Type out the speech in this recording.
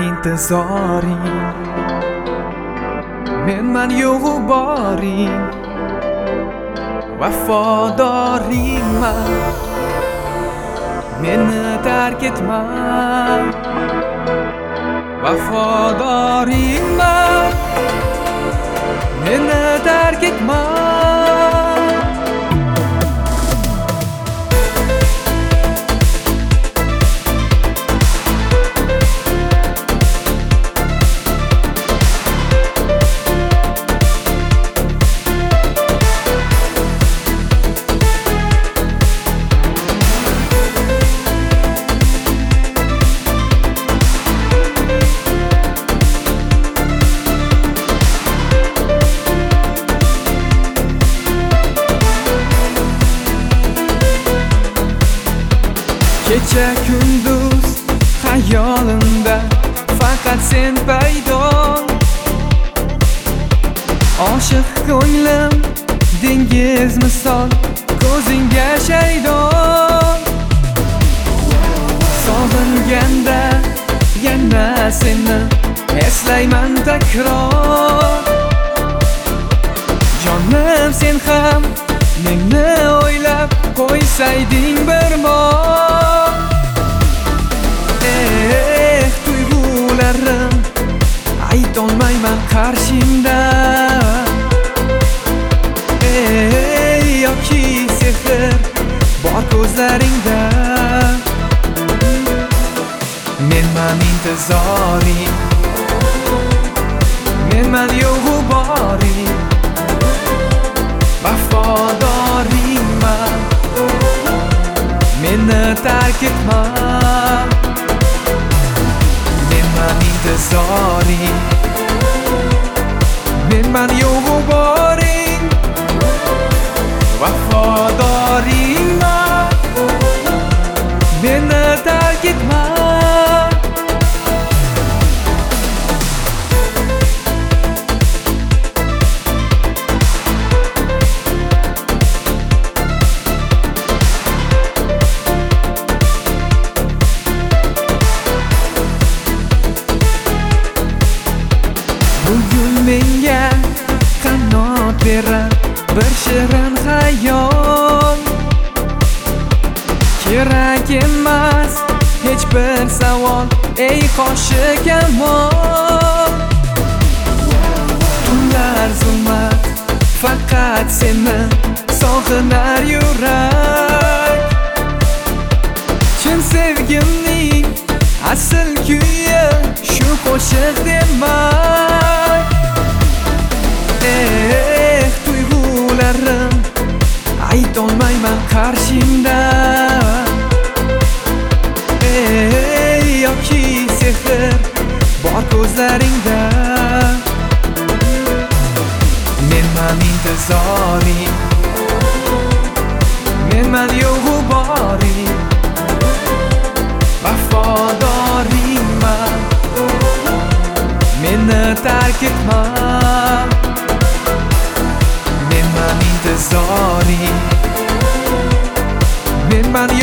intizoring, menman yo'g'u boring, vafodoringman, meni tark etma. Vafodoringman, meni tark etma. Kecha kunduz hayolimda faqat sen paydo. Oshiq ko'nglim dengiz misol ko'zingga shaydo. Sog'inganda yana seni eslayman takror. Jonim sen ham meni o'ylab qo'ysayding bir bor. Tuyg'ularim aytolmayman qarshingda. Yoki sehr bor ko'zlaringda. Menman intizoring, menman yo'g'u boring, vafodoringman, meni tark etma. Menman intizoring, menman yo'g'u boring, vafodoringman, meni tark etma. Bugun menga qanot berar bir shirin xayol. Kerak emas hech bir savol, ey qoshi kamol. Tunlar zulmat, faqat seni sog'inar yurak. Chin sevgimning asl kuyi shu qo'shiq demak. Tuyg'ularim aytolmayman qarshingda. Yoki sehr bor ko'zlaringda. Menman intizoring, menman yo'g'u boring, vafodoringman, meni tark etma. Menman intizoring, menman